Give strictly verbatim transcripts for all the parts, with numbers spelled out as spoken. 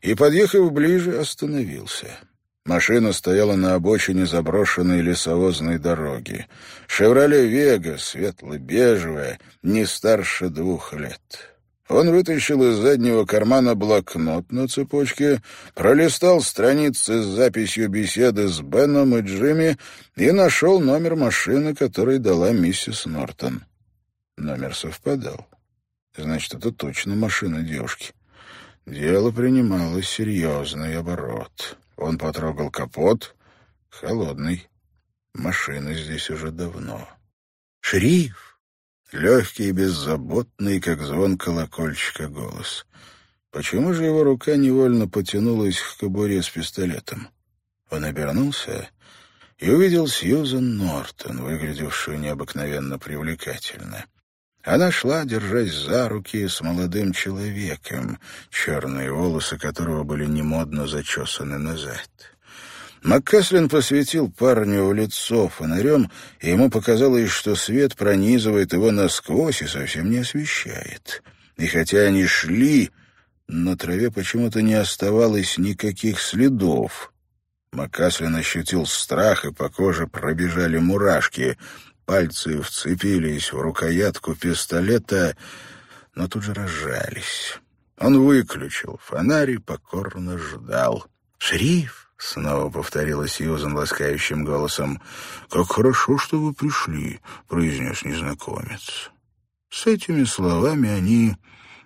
и, подъехав ближе, остановился. Машина стояла на обочине заброшенной лесовозной дороги. «Шевроле Вега», светло-бежевая, не старше двух лет. Он вытащил из заднего кармана блокнот на цепочке, пролистал страницы с записью беседы с Беном и Джимми и нашел номер машины, который дала миссис Нортон. Номер совпадал. Значит, это точно машина девушки. Дело принимало серьезный оборот. Он потрогал капот. Холодный. Машина здесь уже давно. «Шериф!» Легкий и беззаботный, как звон колокольчика, голос. Почему же его рука невольно потянулась к кобуре с пистолетом? Он обернулся и увидел Сьюзен Нортон, выглядевшую необыкновенно привлекательно. Она шла, держась за руки, с молодым человеком, черные волосы которого были немодно зачесаны назад. МакКаслин посветил парню в лицо фонарем, и ему показалось, что свет пронизывает его насквозь и совсем не освещает. И хотя они шли, на траве почему-то не оставалось никаких следов. МакКаслин ощутил страх, и по коже пробежали мурашки. Пальцы вцепились в рукоятку пистолета, но тут же разжались. Он выключил фонарь и покорно ждал. «Шериф!» — снова повторила Сьюзен ласкающим голосом. «Как хорошо, что вы пришли», — произнес незнакомец. С этими словами они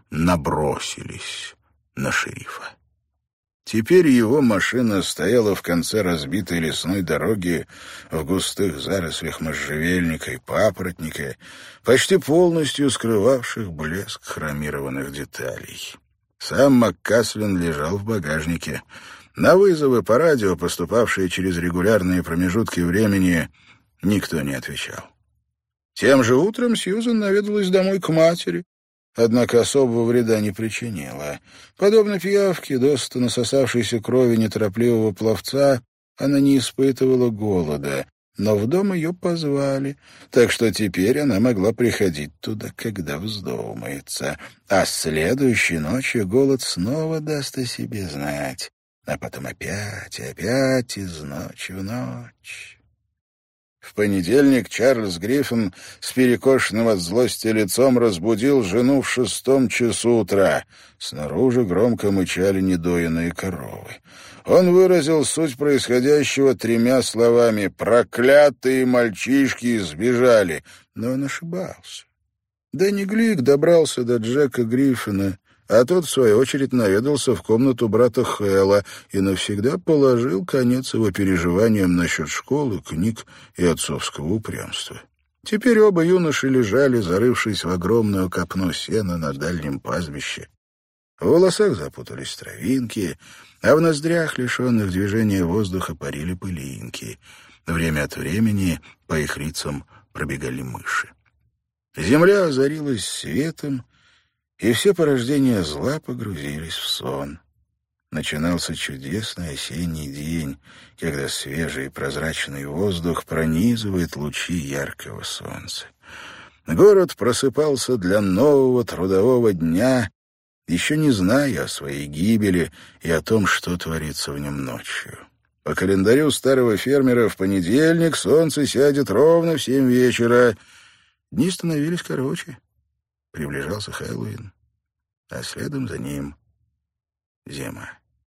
набросились на шерифа. Теперь его машина стояла в конце разбитой лесной дороги в густых зарослях можжевельника и папоротника, почти полностью скрывавших блеск хромированных деталей. Сам МакКаслин лежал в багажнике. На вызовы по радио, поступавшие через регулярные промежутки времени, никто не отвечал. Тем же утром Сьюзен наведалась домой к матери, однако особого вреда не причинила. Подобно пиявке, досыта насосавшейся крови неторопливого пловца, она не испытывала голода, но в дом ее позвали, так что теперь она могла приходить туда, когда вздумается. А следующей ночью голод снова даст о себе знать. А потом опять и опять из ночи в ночь. В понедельник Чарльз Гриффин с перекошенным от злости лицом разбудил жену в шестом часу утра. Снаружи громко мычали недоенные коровы. Он выразил суть происходящего тремя словами: «Проклятые мальчишки сбежали!» Но он ошибался. Дэнни Глик добрался до Джека Гриффина, а тот, в свою очередь, наведался в комнату брата Хэлла и навсегда положил конец его переживаниям насчет школы, книг и отцовского упрямства. Теперь оба юноши лежали, зарывшись в огромную копну сена на дальнем пастбище. В волосах запутались травинки, а в ноздрях, лишенных движения воздуха, парили пылинки. Время от времени по их лицам пробегали мыши. Земля озарилась светом, и все порождения зла погрузились в сон. Начинался чудесный осенний день, когда свежий и прозрачный воздух пронизывает лучи яркого солнца. Город просыпался для нового трудового дня, еще не зная о своей гибели и о том, что творится в нем ночью. По календарю старого фермера в понедельник солнце сядет ровно в семь вечера. Дни становились короче. Приближался Хэллоуин, а следом за ним зима.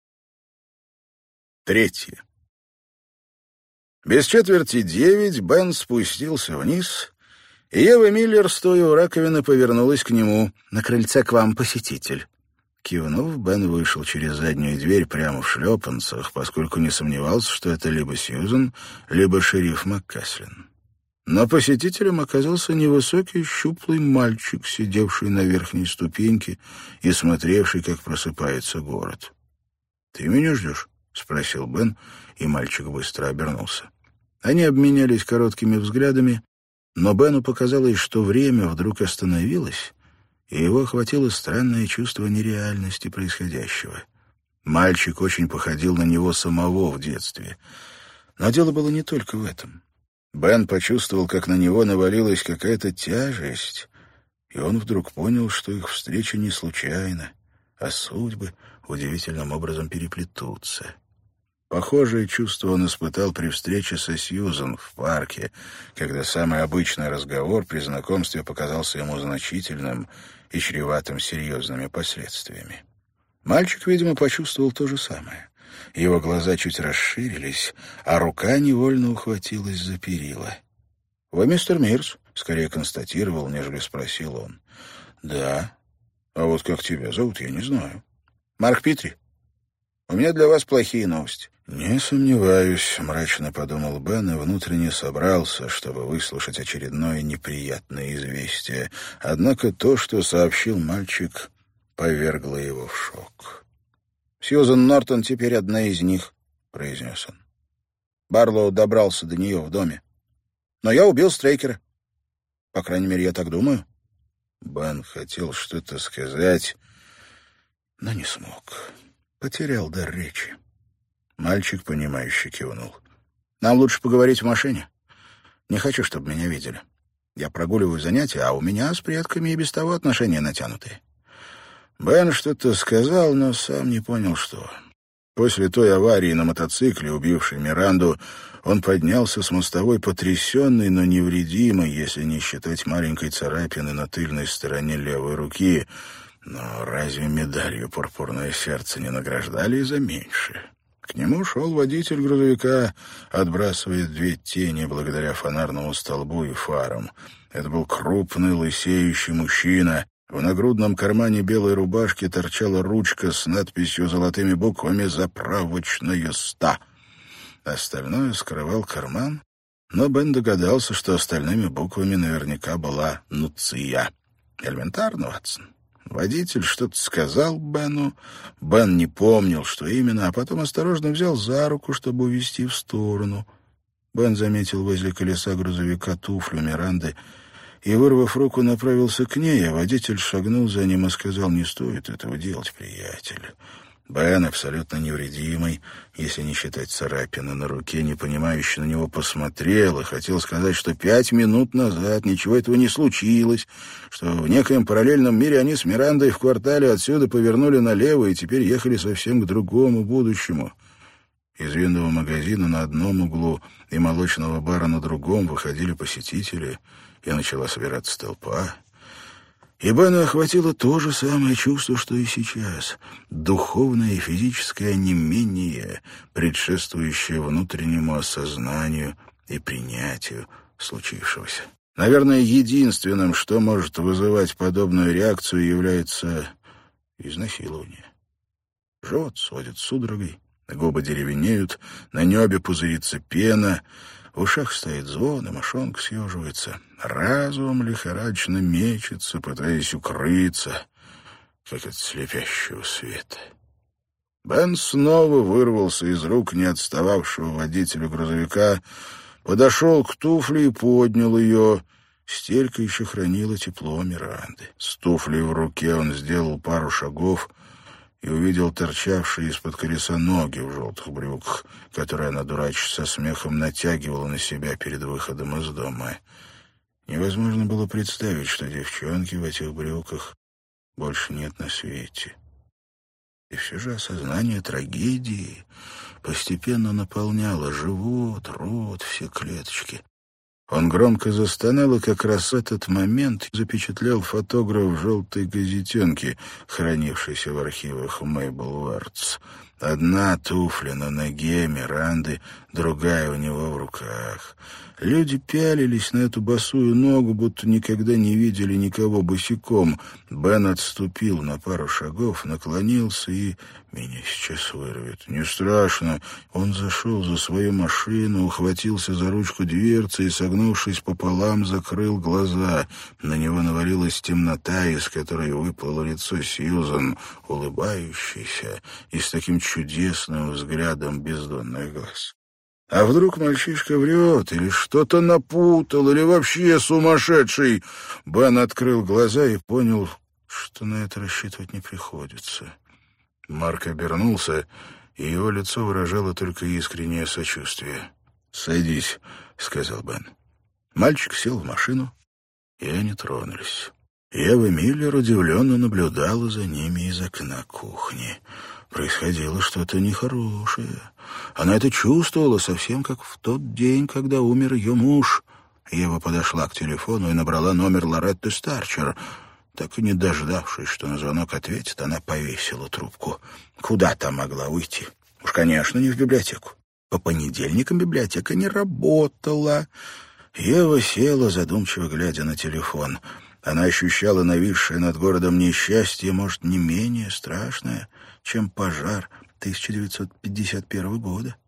Третье. Без четверти девять Бен спустился вниз, и Ева Миллер, стоя у раковины, повернулась к нему. «На крыльце к вам посетитель». Кивнув, Бен вышел через заднюю дверь прямо в шлепанцах, поскольку не сомневался, что это либо Сьюзен, либо шериф МакКаслин. Но посетителем оказался невысокий щуплый мальчик, сидевший на верхней ступеньке и смотревший, как просыпается город. «Ты меня ждешь?» — спросил Бен, и мальчик быстро обернулся. Они обменялись короткими взглядами, но Бену показалось, что время вдруг остановилось, и его охватило странное чувство нереальности происходящего. Мальчик очень походил на него самого в детстве. Но дело было не только в этом. Бен почувствовал, как на него навалилась какая-то тяжесть, и он вдруг понял, что их встреча не случайна, а судьбы удивительным образом переплетутся. Похожее чувство он испытал при встрече со Сьюзан в парке, когда самый обычный разговор при знакомстве показался ему значительным и чреватым серьезными последствиями. Мальчик, видимо, почувствовал то же самое. Его глаза чуть расширились, а рука невольно ухватилась за перила. «Вы мистер Мирс?» — скорее констатировал, нежели спросил он. «Да. А вот как тебя зовут, я не знаю». «Марк Питри. У меня для вас плохие новости». «Не сомневаюсь», — мрачно подумал Бен и внутренне собрался, чтобы выслушать очередное неприятное известие. Однако то, что сообщил мальчик, повергло его в шок. «Сьюзан Нортон теперь одна из них», — произнес он. «Барлоу добрался до нее в доме. Но я убил Стрейкера. По крайней мере, я так думаю». Бен хотел что-то сказать, но не смог. Потерял дар речи. Мальчик, понимающе кивнул. «Нам лучше поговорить в машине. Не хочу, чтобы меня видели. Я прогуливаю занятия, а у меня с предками и без того отношения натянутые». Бен что-то сказал, но сам не понял, что. После той аварии на мотоцикле, убившей Миранду, он поднялся с мостовой потрясенный, но невредимый, если не считать маленькой царапины на тыльной стороне левой руки. Но разве медалью «Пурпурное сердце» не награждали и за меньше? К нему шел водитель грузовика, отбрасывая две тени благодаря фонарному столбу и фарам. Это был крупный лысеющий мужчина. В нагрудном кармане белой рубашки торчала ручка с надписью золотыми буквами «Заправочная ста». Остальное скрывал карман, но Бен догадался, что остальными буквами наверняка была «Нуция». Элементарно, Ватсон. Водитель что-то сказал Бену. Бен не помнил, что именно, а потом осторожно взял за руку, чтобы увести в сторону. Бен заметил возле колеса грузовика туфлю Миранды и, вырвав руку, направился к ней, а водитель шагнул за ним и сказал: «Не стоит этого делать, приятель». Бен, абсолютно невредимый, если не считать царапины на руке, непонимающе на него посмотрел и хотел сказать, что пять минут назад ничего этого не случилось, что в некоем параллельном мире они с Мирандой в квартале отсюда повернули налево и теперь ехали совсем к другому будущему. Из винного магазина на одном углу и молочного бара на другом выходили посетители, и начала собираться толпа. И Бена охватило то же самое чувство, что и сейчас. Духовное и физическое онемение, предшествующее внутреннему осознанию и принятию случившегося. Наверное, единственным, что может вызывать подобную реакцию, является изнасилование. Живот сводит судорогой, губы деревенеют, на небе пузырится пена, в ушах стоит звон, и мошонка съеживается. Разум лихорадочно мечется, пытаясь укрыться, как от слепящего света. Бен снова вырвался из рук не отстававшего водителя грузовика, подошел к туфле и поднял ее. Стелька еще хранила тепло Миранды. С туфлей в руке он сделал пару шагов и увидел торчавшие из-под колеса ноги в желтых брюках, которые она, дурачась со смехом, натягивала на себя перед выходом из дома. Невозможно было представить, что девчонки в этих брюках больше нет на свете. И все же осознание трагедии постепенно наполняло живот, рот, все клеточки. Он громко застонал, и как раз этот момент запечатлел фотограф желтой газетенки, хранившейся в архивах Мейбл Уэртс. Одна туфля на ноге Миранды, другая у него в руках. Люди пялились на эту босую ногу, будто никогда не видели никого босиком. Бен отступил на пару шагов, наклонился и... Меня сейчас вырвет. Не страшно. Он зашел за свою машину, ухватился за ручку дверцы и, согнувшись пополам, закрыл глаза. На него навалилась темнота, из которой выплыло лицо Сьюзан, улыбающейся и с таким чудесным взглядом бездонных глаз. А вдруг мальчишка врет, или что-то напутал, или вообще сумасшедший? Бен открыл глаза и понял, что на это рассчитывать не приходится. Марк обернулся, и его лицо выражало только искреннее сочувствие. «Садись», — сказал Бен. Мальчик сел в машину, и они тронулись. Ева Миллер удивленно наблюдала за ними из окна кухни. Происходило что-то нехорошее. Она это чувствовала совсем как в тот день, когда умер ее муж. Ева подошла к телефону и набрала номер Лоретты Старчер. Так и не дождавшись, что на звонок ответит, она повесила трубку. Куда там могла уйти? Уж, конечно, не в библиотеку. По понедельникам библиотека не работала. Ева села, задумчиво глядя на телефон. Она ощущала нависшее над городом несчастье, может, не менее страшное, чем пожар тысяча девятьсот пятьдесят первого года.